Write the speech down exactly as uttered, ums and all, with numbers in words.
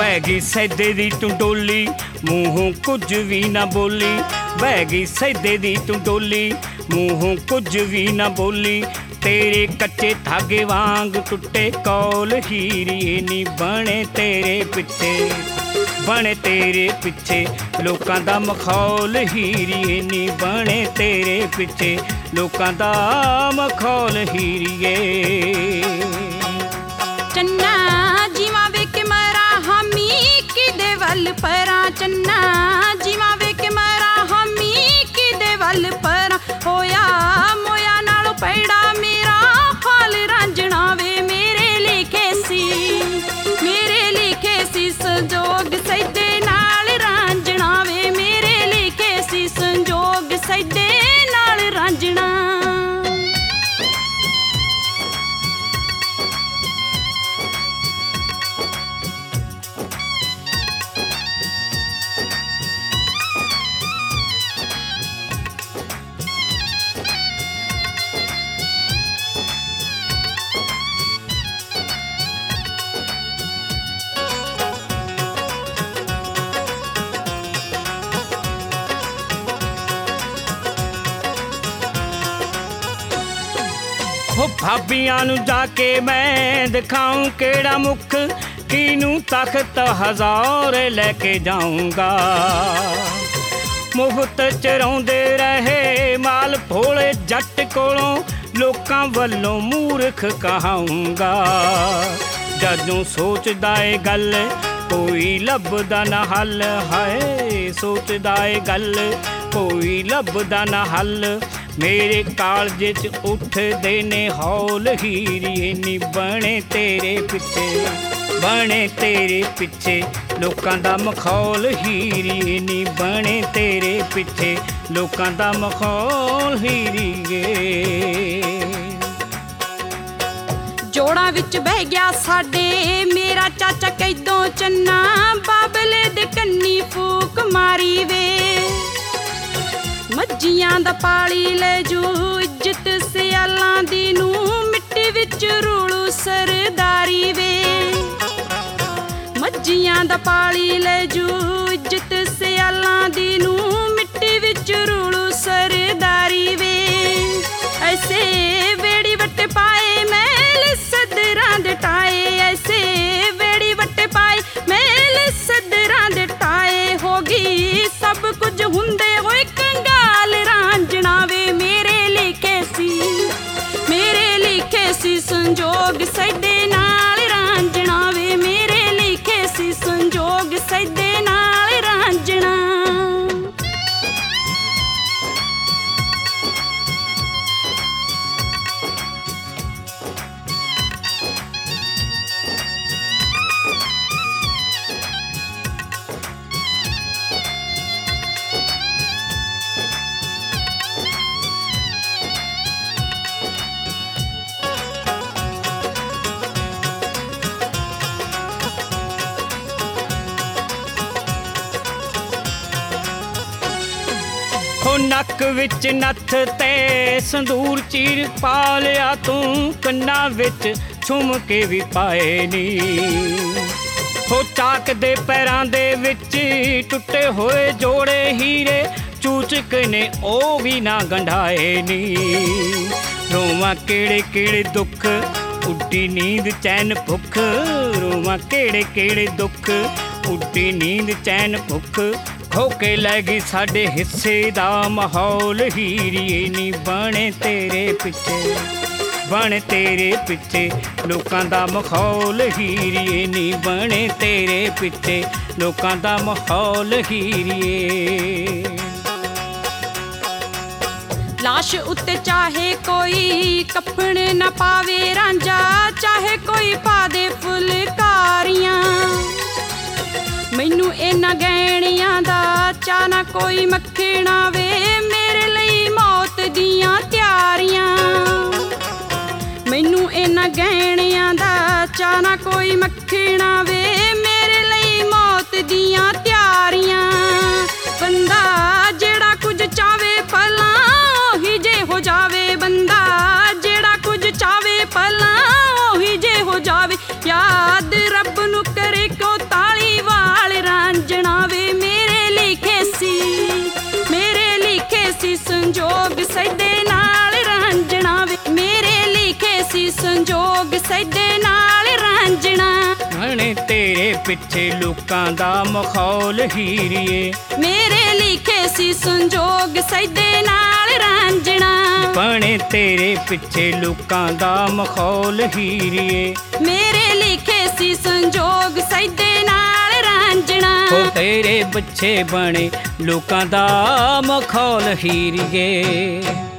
ਬਹਿ ਗਈ ਸੈਦੇ ਦੀ ਤੂੰ ਡੋਲੀ, ਮੂੰਹੋਂ ਕੁਝ ਵੀ ਨਾ ਬੋਲੀ। ਬਹਿ ਗਈ ਸੈਦੇ ਦੀ ਤੂੰ ਡੋਲੀ, ਮੂੰਹੋਂ ਕੁਝ ਵੀ ਨਾ ਬੋਲੀ। ਤੇਰੇ ਕੱਚੇ ਧਾਗੇ ਵਾਂਗ ਟੁੱਟੇ ਕੌਲ ਹੀਰੀਏ ਨੀ ਬਣੇ ਤੇਰੇ ਪਿੱਛੇ, ਬਣੇ ਤੇਰੇ ਪਿੱਛੇ ਲੋਕਾਂ ਦਾ ਮਖੌਲ ਹੀਰੀਏ ਨੀ ਬਣੇ ਤੇਰੇ ਪਿੱਛੇ ਲੋਕਾਂ ਦਾ ਮਖੌਲ ਹੀਰੀਏ। ਚੰਨਾ ਜੀਵਾਂ ਵੇਖ ਮਰਾਂ ਹਾਮੀ ਕਿਦੇ ਵੱਲ ਪਰਾਂ, ਚੰਨਾ ਜੀਵਾਂ ਵੇਖ ਮਰਾਂ ਹਾਮੀ ਕਿਦੇ ਵੱਲ ਪਰਾਂ। ਹੋਇਆ ਮੋਇਆ ਨਾਲੋਂ ਪੈੜਾ ਮੇਰਾ ਹਾਲ ਰਾਂਝਣਾ ਵੇ, ਮੇਰੇ ਲਿਖੇ ਸੀ ਮੇਰੇ ਲਿਖੇ ਸੀ ਸੰਜੋਗ ਸੈਦੇ ਨਾਲ ਰਾਂਝਣਾ ਵੇ, ਮੇਰੇ ਲਿਖੇ ਸੀ ਸੰਜੋਗ ਸੈਦੇ ਨਾਲ ਰਾਂਝਣਾ। ਹੋ ਭਾਬੀਆਂ ਨੂੰ ਜਾ ਕੇ ਮੈਂ ਦਿਖਾऊं ਕਿਹੜਾ ਮੁੱਖ, ਕਿਨੂੰ ਤਖਤ ਹਜ਼ਾਰ ਲੈ ਕੇ ਜਾਊਂਗਾ। ਮੁਫਤ ਚਰਾਉਂਦੇ ਰਹੇ ਮਾਲ ਭੋਲੇ ਜੱਟ ਕੋਲੋਂ, ਲੋਕਾਂ ਵੱਲੋਂ ਮੂਰਖ ਕਹਾਊਂਗਾ। ਜਦੋਂ ਸੋਚਦਾ ਏ ਗੱਲ ਕੋਈ ਲੱਭਦਾ ਨਾ ਹੱਲ, ਹਾਏ ਸੋਚਦਾ ਏ ਗੱਲ ਕੋਈ ਲੱਭਦਾ ਨਾ ਹੱਲ। ਮੇਰੇ ਕਾਲਜੇ 'ਚ ਉੱਠਦੇ ਨੇ ਹੌਲ ਹੀਰੀਏ ਨੀ ਬਣੇ ਤੇਰੇ ਪਿੱਛੇ, ਬਣੇ ਤੇਰੇ ਪਿੱਛੇ ਲੋਕਾਂ ਦਾ ਮਖੌਲ ਹੀਰੀਏ ਨੀ ਬਣੇ ਤੇਰੇ ਪਿੱਛੇ ਲੋਕਾਂ ਦਾ ਮਖੌਲ ਹੀਰੀਏ। ਜੋੜਾਂ ਵਿੱਚ ਬਹਿ ਗਿਆ ਸਾਡੇ ਮੇਰਾ ਚਾਚਾ ਕੈਦੋਂ ਚੰਨਾ, ਬਾਬਲੇ ਦੇ ਕੰਨੀ ਫੂਕ ਮਾਰੀ ਵੇ। ਮੱਝੀਆਂ ਦਾ ਪਾਲੀ ਲੈ ਜੂ ਇੱਜ਼ਤ ਸਿਆਲਾਂ ਦੀ ਨੂੰ, ਮਿੱਟੀ ਵਿੱਚ ਰੂਲੂ ਸਰਦਾਰੀ ਵੇ। ਮੱਝੀਆਂ ਦਾ ਪਾਲੀ ਲੈ ਜੂ ਇੱਜ਼ਤ ਸਿਆਲਾਂ ਦੀ ਨੂੰ, ਮਿੱਟੀ ਵਿੱਚ ਰੂਲੂ ਸਰਦਾਰੀ ਵੇ। ਐਸੇ ਵੇੜੀ ਵੱਟ ਪਾਏ ਮੈਲ ਸਦਰਾਂ ਦੇ ਟਾਏ, ਐਸੇ ਵੇੜੀ ਵੱਟ ਪਾਏ ਮੈਲ ਸਦਰਾਂ ਦੇ ਟਾਏ। ਹੋ ਗਈ ਸਭ ਕੁਝ ਹੁੰਦੇ ਹੋਏ ਕੰਗਾਲ ਰਾਂਝਣਾ ਵੇ, ਮੇਰੇ ਲਿਖੇ ਸੀ ਮੇਰੇ ਲਿਖੇ ਸੀ ਸੰਜੋਗ ਸੈਦੇ ਨਾਲ ਰਾਂਝਣਾ ਵੇ, ਮੇਰੇ ਲਿਖੇ ਸੀ ਸੰਜੋਗ ਸੈਦੇ ਨਾਲ ਰਾਂਝਣਾ। ਹੋ ਨੱਕ ਵਿੱਚ ਨੱਥ ਤੇ ਸੰਦੂਰ ਚੀਰ ਪਾ ਲਿਆ ਤੂੰ, ਕੰਨਾਂ ਵਿੱਚ ਛੁਮ ਕੇ ਵੀ ਪਾਏ ਨੀ। ਹੋ ਚਾਕ ਦੇ ਪੈਰਾਂ ਦੇ ਵਿੱਚ ਟੁੱਟੇ ਹੋਏ ਜੋੜੇ ਹੀਰੇ, ਚੂਚਕ ਨੇ ਉਹ ਵੀ ਨਾ ਗੰਢਾਏ ਨੀ। ਰੋਵਾਂ ਕਿਹੜੇ ਕਿਹੜੇ ਦੁੱਖ ਉੱਡੀ ਨੀਂਦ ਚੈਨ ਭੁੱਖ, ਰੋਵਾਂ ਕਿਹੜੇ ਕਿਹੜੇ ਦੁੱਖ ਉੱਡੀ ਨੀਂਦ ਚੈਨ ਭੁੱਖ। ਖੋ ਕੇ ਲੈ ਗਈ ਸਾਡੇ ਹਿੱਸੇ ਦਾ ਮਾਹੌਲ ਹੀਰੀਏ ਨੀ ਬਣੇ ਤੇਰੇ ਪਿੱਛੇ, ਬਣੇ ਤੇਰੇ ਪਿੱਛੇ ਲੋਕਾਂ ਦਾ ਮਖੌਲ ਹੀਰੀਏ ਨੀ ਬਣੇ ਤੇਰੇ ਪਿੱਛੇ ਲੋਕਾਂ ਦਾ ਮਾਹੌਲ ਹੀਰੀਏ। ਲਾਸ਼ ਉੱਤੇ ਚਾਹੇ ਕੋਈ ਕੱਫਣ ਨਾ ਪਾਵੇ ਰਾਂਝਾ, ਚਾਹੇ ਕੋਈ ਪਾ ਦੇ ਫੁਲਕਾਰੀਆਂ। ਮੈਨੂੰ ਇਹਨਾਂ ਗਹਿਣਿਆਂ ਦਾ ਚਾਅ ਨਾ ਕੋਈ ਮੱਖਣਾ ਵੇ, ਮੇਰੇ ਲਈ ਮੌਤ ਦੀਆਂ ਤਿਆਰੀਆਂ। ਮੈਨੂੰ ਇਹਨਾਂ ਗਹਿਣਿਆਂ ਦਾ ਚਾਅ ਨਾ ਕੋਈ ਮੱਖਣਾ ਵੇ, ਮੇਰੇ ਲਈ ਮੌਤ ਦੀਆਂ ਤਿਆਰੀਆਂ। ਬੰਦਾ ਜਿਹੜਾ ਕੁਝ ਚਾਵੇ ਭਲਾ ਉਹੀ ਜੇ ਹੋ ਜਾਵੇ, ਬੰਦਾ ਜਿਹੜਾ ਕੁਝ ਚਾਵੇ ਭਲਾ ਉਹੀ ਜੇ ਹੋ ਜਾਵੇ। ਯਾਦ ਰੱਬ ਨੂੰ ਕਰੇ ਕੋ ਤਾਲੀ ਸੰਜੋਗ ਸੈਦੇ ਨਾਲ ਰਾਂਝਣਾ ਵੇ, ਮੇਰੇ ਲਿਖੇ ਸੀ ਸੰਜੋਗ ਸੈਦੇ ਨਾਲ ਰਾਂਝਣਾ। ਬਣੇ ਤੇਰੇ ਪਿੱਛੇ ਲੋਕਾਂ ਦਾ ਮਖੌਲ ਹੀਰੀਏ, ਮੇਰੇ ਲਿਖੇ ਸੀ ਸੰਜੋਗ ਸੈਦੇ ਨਾਲ ਰਾਂਝਣਾ। ਬਣੇ ਤੇਰੇ ਪਿੱਛੇ ਲੋਕਾਂ ਦਾ ਮਖੌਲ ਹੀਰੀਏ, ਮੇਰੇ ਲਿਖੇ ਸੀ ਸੰਜੋਗ ਸੈਦੇ ਨਾਲ ਰਾਂਝਣਾ। ਹੋ ਤੇਰੇ ਪਿੱਛੇ ਬਣੇ ਲੋਕਾਂ ਦਾ ਮਖੌਲ ਹੀਰੀਏ।